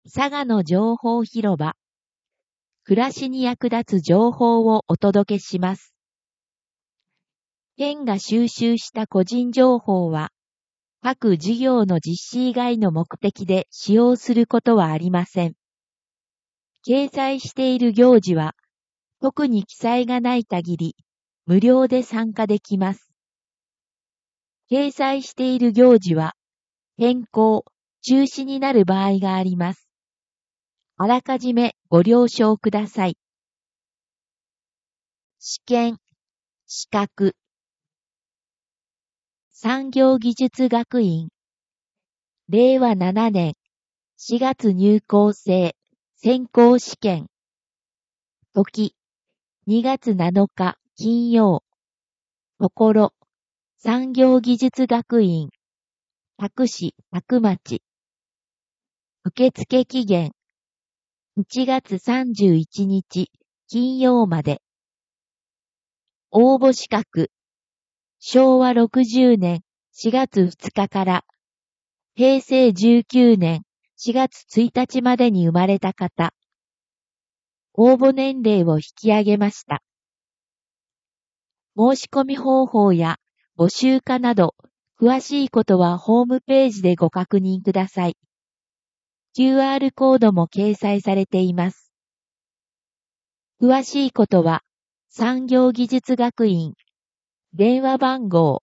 佐賀の情報広場。暮らしに役立つ情報をお届けします。県が収集した個人情報は、各事業の実施以外の目的で使用することはありません。掲載している行事は、特に記載がない限り、無料で参加できます。掲載している行事は、変更、中止になる場合があります。あらかじめご了承ください。試験、資格。産業技術学院。令和7年4月入校生選考試験。時、2月7日金曜。ところ、産業技術学院。多久市多久町。受付期限。1月31日金曜まで。応募資格。昭和60年4月2日から平成19年4月1日までに生まれた方。応募年齢を引き上げました。申し込み方法や募集課など詳しいことはホームページでご確認ください。QR コードも掲載されています。詳しいことは産業技術学院電話番号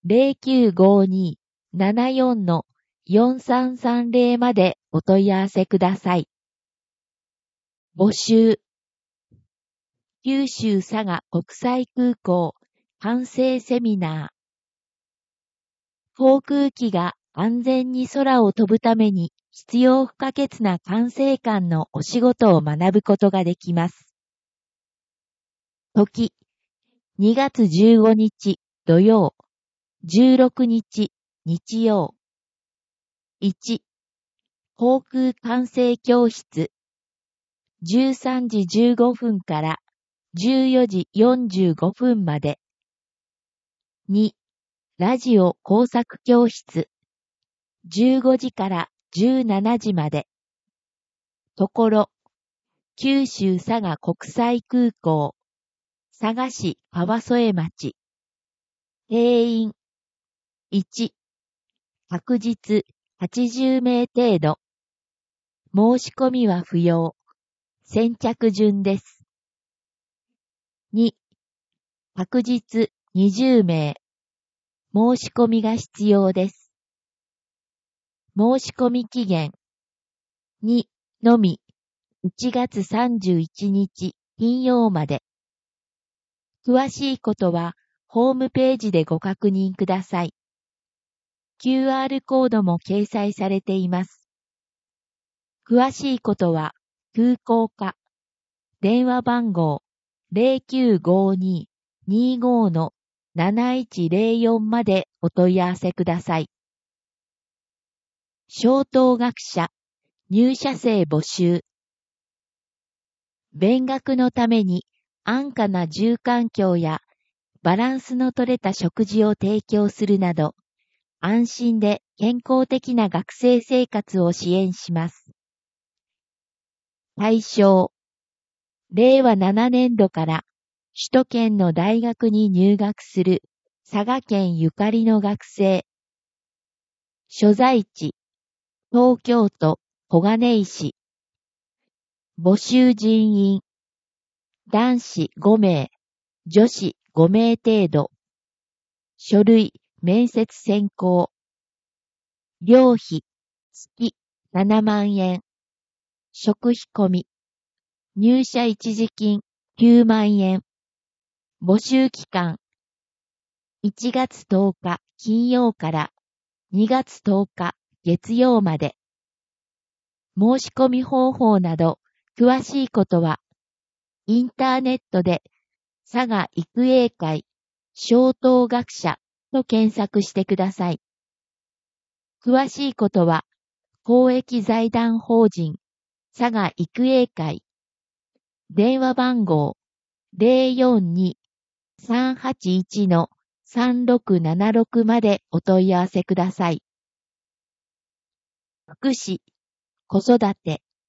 0952-74-4330 までお問い合わせください。募集。九州佐賀国際空港管制セミナー。航空機が安全に空を飛ぶために必要不可欠な管制官のお仕事を学ぶことができます。時、2月15日土曜、16日日曜。1、航空管制教室。13時15分から14時45分まで。2、ラジオ工作教室。15時から17時まで。ところ、九州佐賀国際空港。佐賀市川添町。定員。1、確実80名程度。申し込みは不要。先着順です。2、確実20名。申し込みが必要です。申し込み期限。2のみ、1月31日金曜まで。詳しいことは、ホームページでご確認ください。QR コードも掲載されています。詳しいことは、空港課、電話番号 0952-25-7104 までお問い合わせください。小等学者、入社生募集。勉学のために安価な住環境やバランスの取れた食事を提供するなど、安心で健康的な学生生活を支援します。対象。令和7年度から首都圏の大学に入学する佐賀県ゆかりの学生。所在地。東京都小金井市。募集人員。男子5名、女子5名程度。書類、面接選考。寮費、月7万円。食費込み。入社一時金9万円。募集期間。1月10日金曜から2月10日月曜まで。申し込み方法など詳しいことは、インターネットで佐賀育英会小等学者と検索してください。詳しいことは、公益財団法人佐賀育英会電話番号 042-381-3676 までお問い合わせください。福祉、子育て、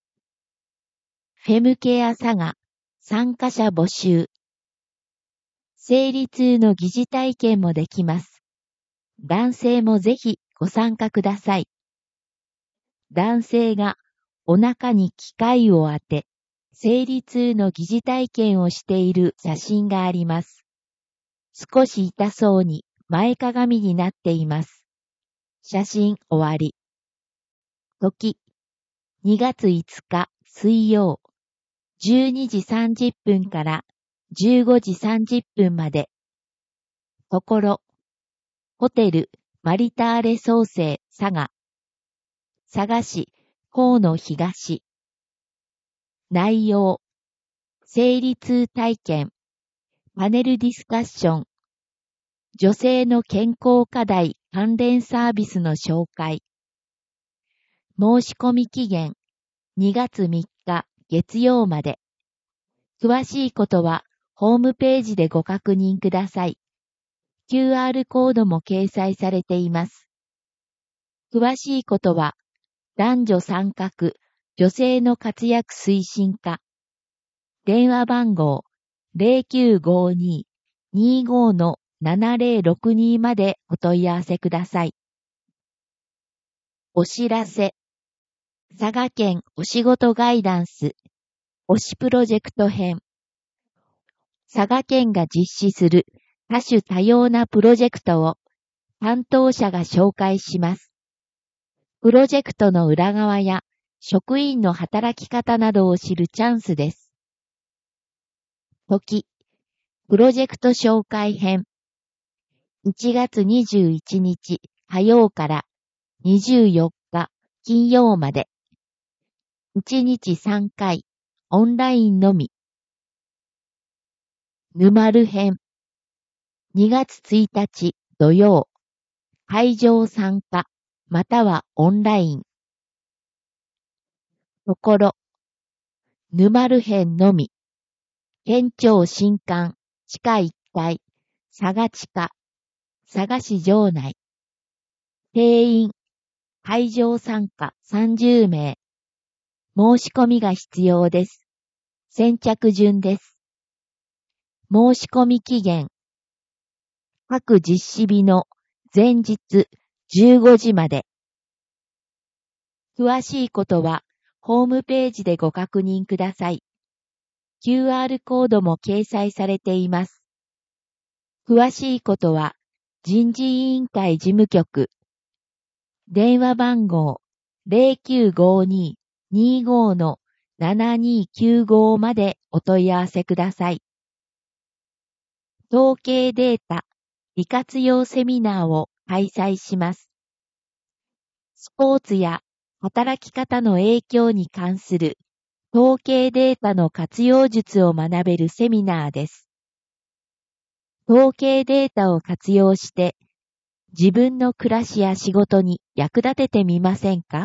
フェムケア佐賀、参加者募集。生理痛の疑似体験もできます。男性もぜひご参加ください。男性がお腹に機械を当て、生理痛の疑似体験をしている写真があります。少し痛そうに前かがみになっています。写真終わり。時、2月5日水曜、12時30分から15時30分まで。ところ、ホテルマリターレ創生佐賀。佐賀市河野東。内容、生理痛体験、パネルディスカッション、女性の健康課題関連サービスの紹介。申し込み期限、2月3日月曜まで。詳しいことは、ホームページでご確認ください。QR コードも掲載されています。詳しいことは、男女参画、女性の活躍推進課。電話番号、0952-25-7062までお問い合わせください。お知らせ。佐賀県お仕事ガイダンス、推しプロジェクト編。佐賀県が実施する多種多様なプロジェクトを担当者が紹介します。プロジェクトの裏側や職員の働き方などを知るチャンスです。時、プロジェクト紹介編。1月21日火曜から24日金曜まで。1日3回、オンラインのみ。沼る編。2月1日土曜。会場参加、またはオンライン。ところ。沼る編のみ。県庁新館、地下1階、佐賀地下、佐賀市場内。定員、会場参加30名。申し込みが必要です。先着順です。申し込み期限。各実施日の前日15時まで。詳しいことは、ホームページでご確認ください。QR コードも掲載されています。詳しいことは、人事委員会事務局。電話番号 0952-25-7295 までお問い合わせください。統計データ、利活用セミナーを開催します。スポーツや働き方の影響に関する統計データの活用術を学べるセミナーです。統計データを活用して自分の暮らしや仕事に役立ててみませんか？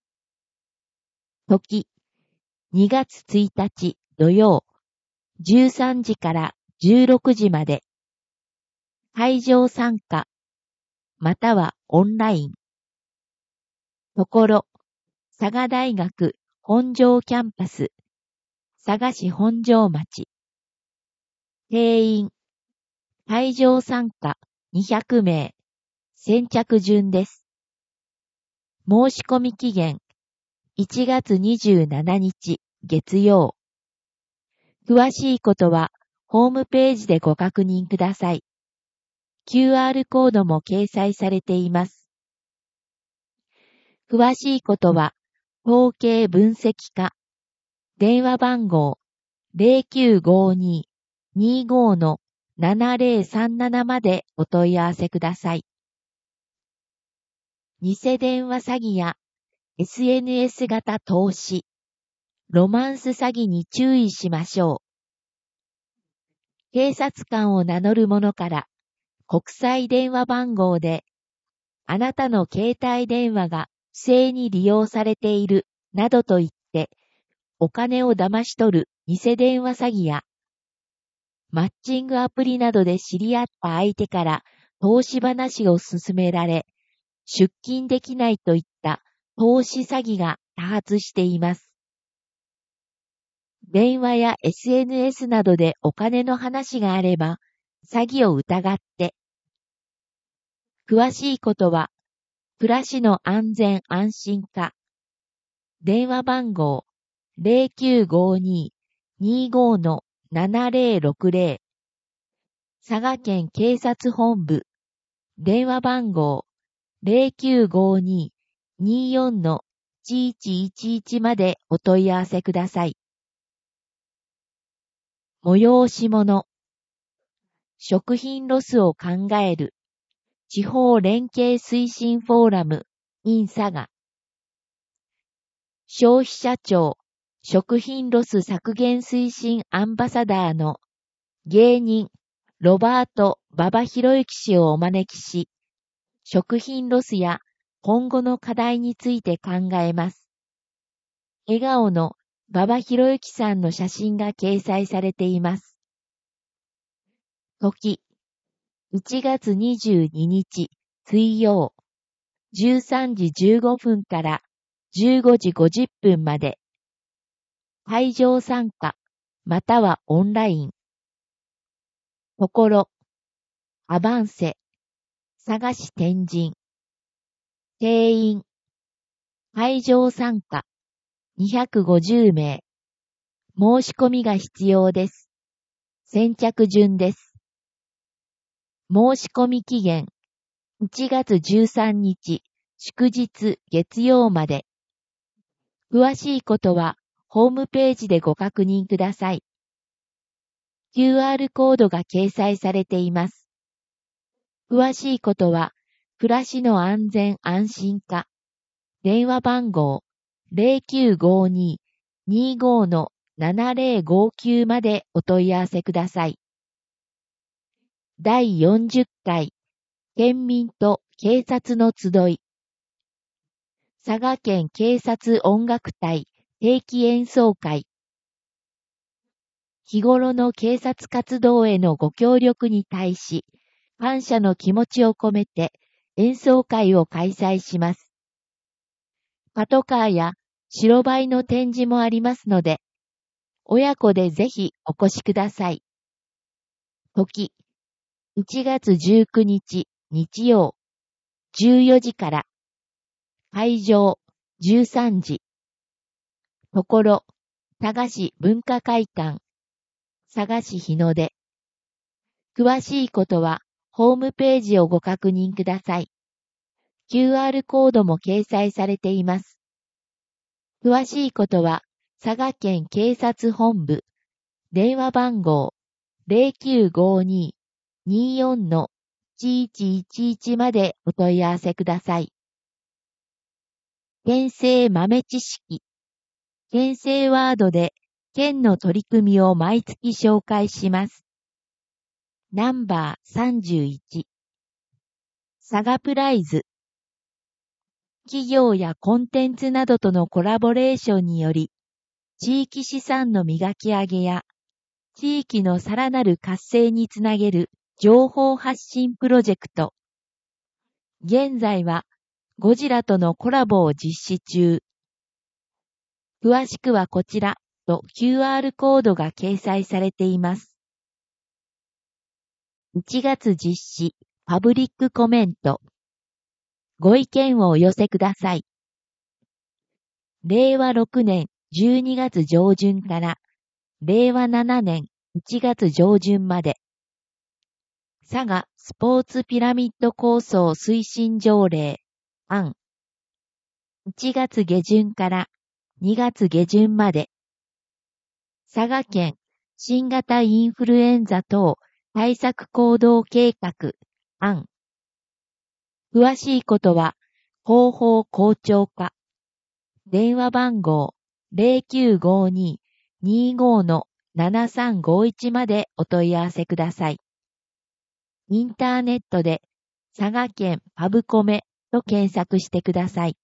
時、2月1日土曜、13時から16時まで。会場参加、またはオンライン。ところ、佐賀大学本庄キャンパス、佐賀市本庄町。定員、会場参加200名。先着順です。申し込み期限、1月27日月曜。詳しいことは、ホームページでご確認ください。QR コードも掲載されています。詳しいことは、統計分析課。電話番号 0952-25-7037 までお問い合わせください。偽電話詐欺や SNS 型投資、ロマンス詐欺に注意しましょう。警察官を名乗る者から国際電話番号であなたの携帯電話が不正に利用されているなどと言ってお金を騙し取る偽電話詐欺やマッチングアプリなどで知り合った相手から投資話を勧められ出金できないといった投資詐欺が多発しています。 電話や SNS などでお金の話があれば、詐欺を疑って。詳しいことは、暮らしの安全安心課。電話番号 0952-25-7060 佐賀県警察本部。電話番号 0952-24-1111 までお問い合わせください。催し物。食品ロスを考える。地方連携推進フォーラム in 佐賀。消費者庁食品ロス削減推進アンバサダーの芸人ロバート・馬場博之氏をお招きし、食品ロスや今後の課題について考えます。笑顔の馬場博之さんの写真が掲載されています。時、1月22日水曜、13時15分から15時50分まで。会場参加、またはオンライン。ところ、アバンセ、佐賀市天神。定員、会場参加、250名。申し込みが必要です。先着順です。申し込み期限、1月13日、祝日月曜まで。詳しいことは、ホームページでご確認ください。QR コードが掲載されています。詳しいことは、暮らしの安全安心課。電話番号 0952-25-7059 までお問い合わせください。第40回、県民と警察の集い。佐賀県警察音楽隊定期演奏会。日頃の警察活動へのご協力に対し、感謝の気持ちを込めて演奏会を開催します。パトカーや白バイの展示もありますので、親子でぜひお越しください。時、1月19日日曜、14時から。会場、13時。ところ、佐賀市文化会館。佐賀市日の出。詳しいことは、ホームページをご確認ください。QR コードも掲載されています。詳しいことは、佐賀県警察本部。電話番号 0952-24-1111 までお問い合わせください。県政豆知識。県政ワードで県の取り組みを毎月紹介します。ナンバー31。佐賀プライズ。企業やコンテンツなどとのコラボレーションにより、地域資産の磨き上げや、地域のさらなる活性につなげる情報発信プロジェクト。現在は、ゴジラとのコラボを実施中。詳しくはこちらと QR コードが掲載されています。1月実施、パブリックコメント。ご意見をお寄せください。令和6年12月上旬から、令和7年1月上旬まで。佐賀スポーツピラミッド構想推進条例案。1月下旬から2月下旬まで。佐賀県新型インフルエンザ等対策行動計画案。詳しいことは広報校長課。電話番号 0952-25-7351 までお問い合わせください。インターネットで佐賀県パブコメと検索してください。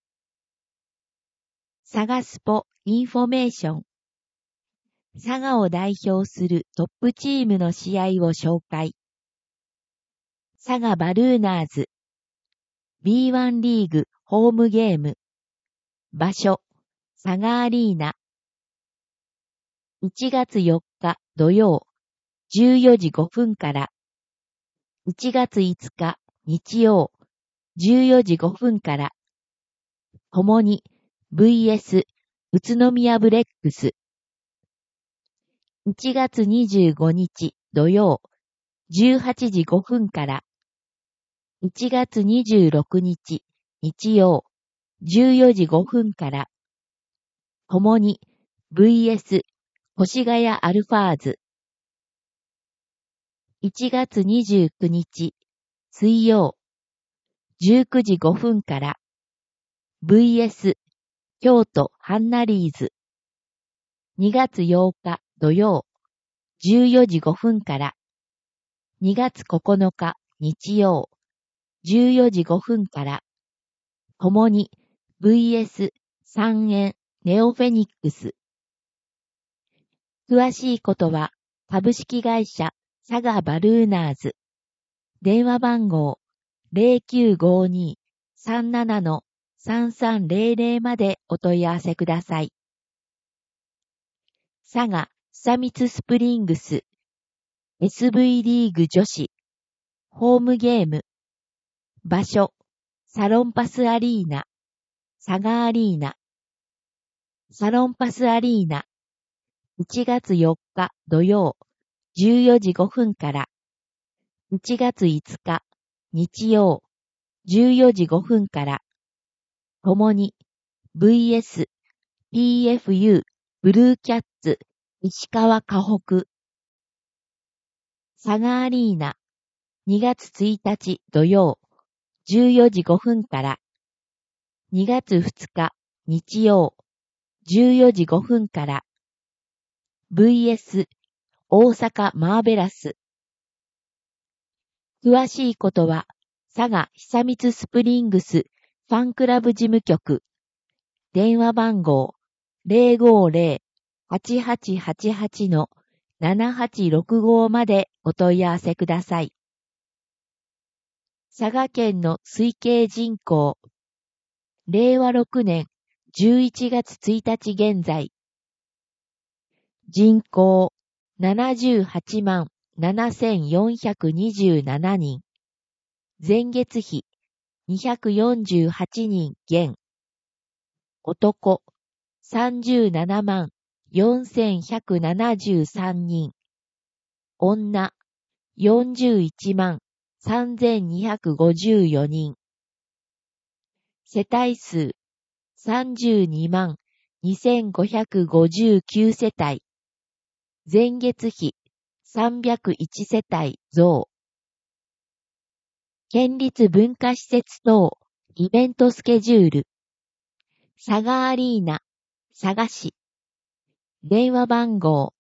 佐賀スポインフォメーション。佐賀を代表するトップチームの試合を紹介。佐賀バルーナーズ B1 リーグホームゲーム。場所、佐賀アリーナ。 1月4日土曜14時5分から、1月5日日曜14時5分から、ともに VS 宇都宮ブレックス。1月25日土曜18時5分から、1月26日日曜14時5分から、ともに VS 越谷アルファーズ。1月29日水曜19時5分から、VS 京都ハンナリーズ。2月8日土曜14時5分から、2月9日日曜14時5分から、ともに VS 三円ネオフェニックス。詳しいことは株式会社サガバルーナーズ。電話番号 0952-37-3300 までお問い合わせください。佐賀久光スプリングス SV リーグ女子ホームゲーム場所サロンパスアリーナ佐賀アリーナサロンパスアリーナ1月4日土曜14時5分から1月5日日曜14時5分からともに VS PFU ブルーキャッツ石川河北佐賀アリーナ2月1日土曜14時5分から2月2日日曜14時5分から VS 大阪マーベラス。詳しいことは佐賀久光スプリングスファンクラブ事務局電話番号 050-8888-7865 までお問い合わせください。佐賀県の推計人口令和6年11月1日現在人口78万7427人前月比248人減男37万4173人女41万3254人世帯数32万2559世帯前月比301世帯増県立文化施設等イベントスケジュール佐賀アリーナ佐賀市電話番号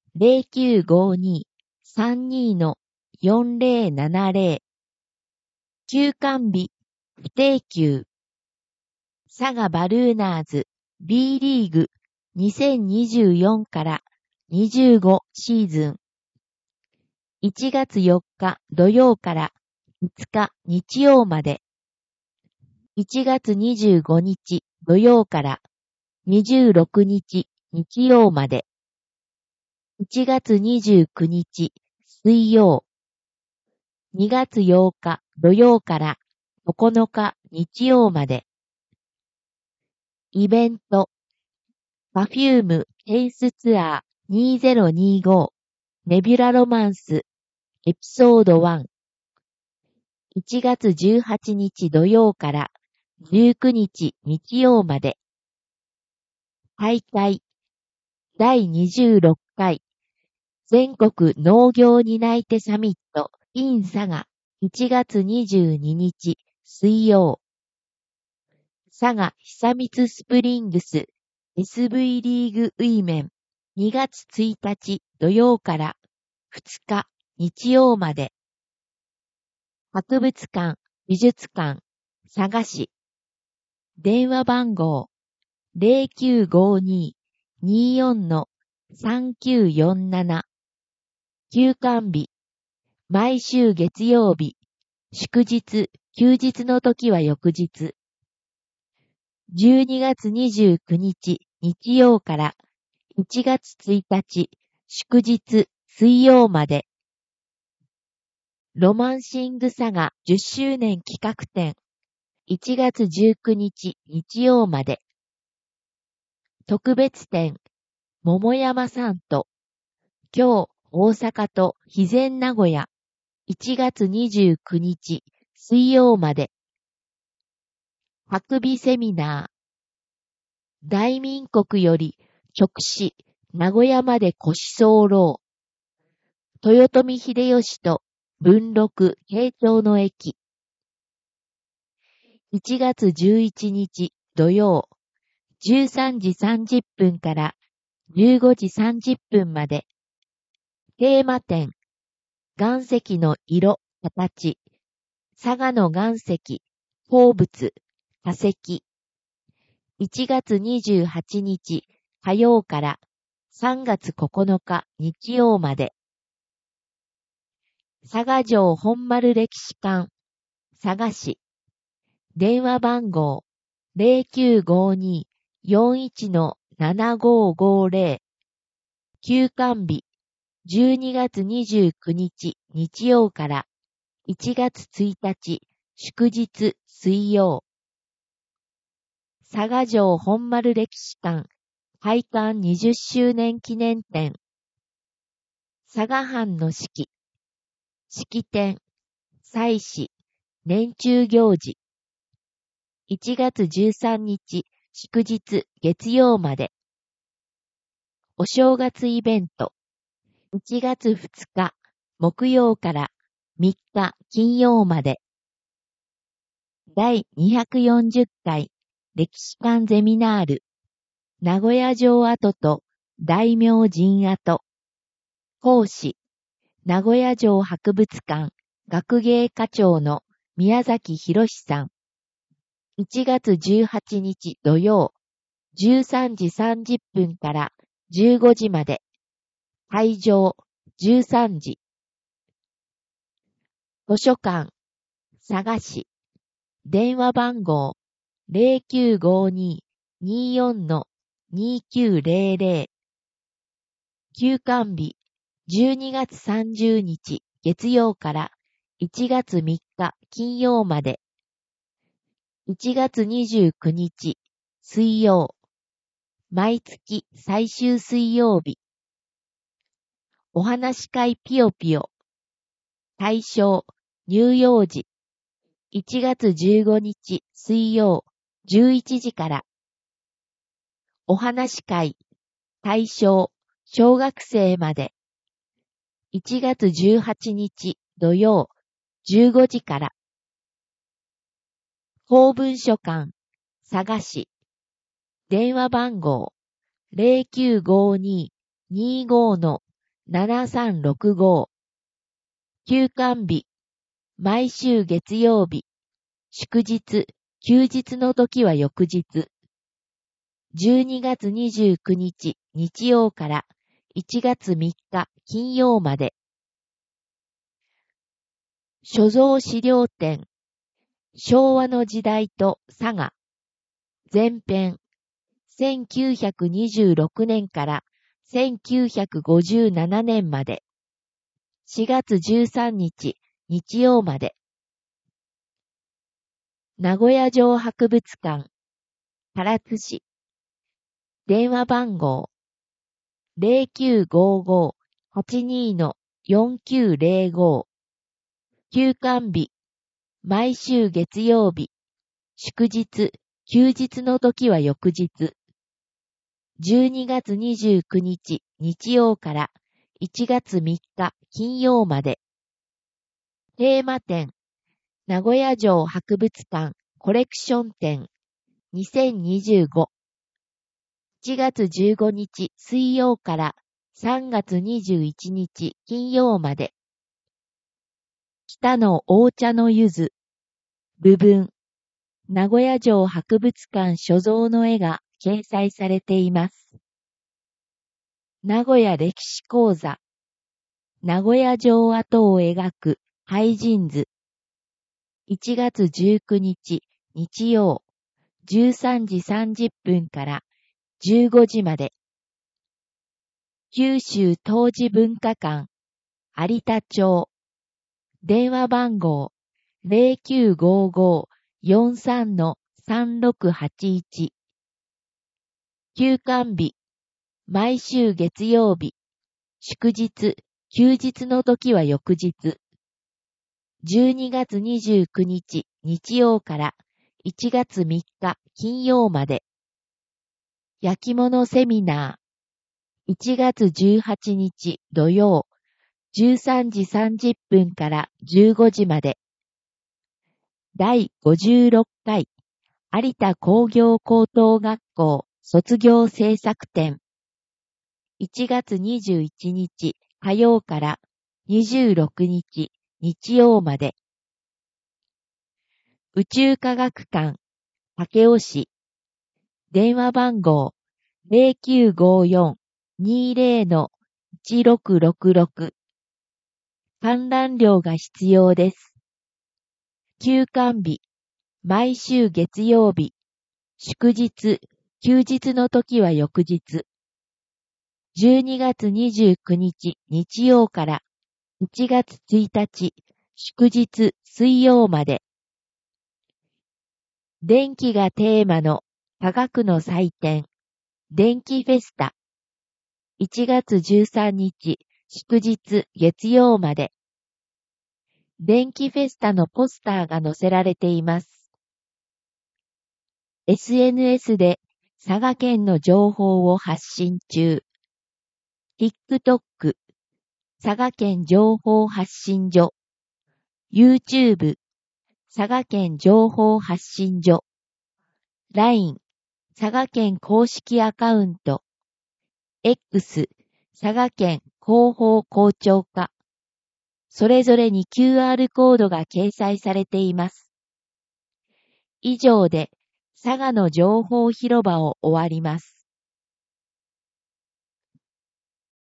0952-32-4070 休館日不定休佐賀バルーナーズ B リーグ2024から25シーズン1月4日土曜から5日日曜まで1月25日土曜から26日日曜まで1月29日水曜2月8日土曜から9日日曜までイベントパフュームテイスツアー2025ネビュラロマンスエピソード1 1月18日土曜から19日日曜まで大会第26回全国農業担い手サミット in 佐賀1月22日水曜佐賀久光スプリングス SV リーグウィメン2月1日土曜から2日日曜まで博物館美術館佐賀市電話番号 0952-24-3947 休館日毎週月曜日祝日休日の時は翌日12月29日日曜から 1月1日、祝日、水曜まで。ロマンシングサガ10周年企画展。1月19日、日曜まで。特別展、桃山さんと、今日、大阪と肥前名古屋。1月29日、水曜まで。白美セミナー。大民国より直視、名古屋まで腰候。豊臣秀吉と文禄慶長の駅。1月11日土曜、13時30分から15時30分まで。テーマ展、岩石の色、形。佐賀の岩石、鉱物、化石。1月28日火曜から3月9日日曜まで。佐賀城本丸歴史館、佐賀市。電話番号 0952-41-7550。休館日12月29日日曜から1月1日祝日水曜。佐賀城本丸歴史館開館20周年記念展。佐賀藩の式。式典、祭祀、年中行事。1月13日、祝日、月曜まで。お正月イベント。1月2日、木曜から3日、金曜まで。第240回、歴史館ゼミナール。名古屋城跡と大名陣跡。講師。名古屋城博物館学芸課長の宮崎博さん。1月18日土曜、13時30分から15時まで。会場、13時。図書館、佐賀市。電話番号、0952-24-2900。休館日、12月30日月曜から1月3日金曜まで。1月29日水曜。毎月最終水曜日。お話し会ピヨピヨ。対象、乳幼児。1月15日水曜11時から。お話し会、対象、小学生まで。1月18日土曜15時から。公文書館、佐賀市。電話番号、0952-25-7365。休館日、毎週月曜日。祝日、休日の時は翌日。12月29日日曜から1月3日金曜まで。所蔵資料展。昭和の時代と佐賀。前編。1926年から1957年まで。4月13日日曜まで。名古屋城博物館。唐津市。電話番号。0955-82-4905。休館日。毎週月曜日。祝日、休日の時は翌日。12月29日日曜から1月3日金曜まで。テーマ展。名古屋城博物館コレクション展2025。1月15日水曜から3月21日金曜まで。北の大茶の柚子。部分。名古屋城博物館所蔵の絵が掲載されています。名古屋歴史講座。名古屋城跡を描く俳人図。1月19日日曜13時30分から15時まで。 九州陶磁文化館、有田町。電話番号、0955-43-3681。休館日、毎週月曜日、祝日、休日の時は翌日。12月29日日曜から1月3日金曜まで。焼き物セミナー。1月18日土曜、13時30分から15時まで。第56回有田工業高等学校卒業制作展。1月21日火曜から26日日曜まで。宇宙科学館、武雄市。電話番号、0954-20-1666。観覧料が必要です。休館日、毎週月曜日、祝日、休日の時は翌日。12月29日日曜から1月1日、祝日水曜まで。電気がテーマの科学の祭典、電気フェスタ。1月13日、祝日月曜まで。電気フェスタのポスターが載せられています。SNS で佐賀県の情報を発信中。TikTok、佐賀県情報発信所。YouTube、佐賀県情報発信所。LINE、佐賀県公式アカウント。X、佐賀県広報校長課。それぞれに QR コードが掲載されています。以上で佐賀の情報広場を終わります。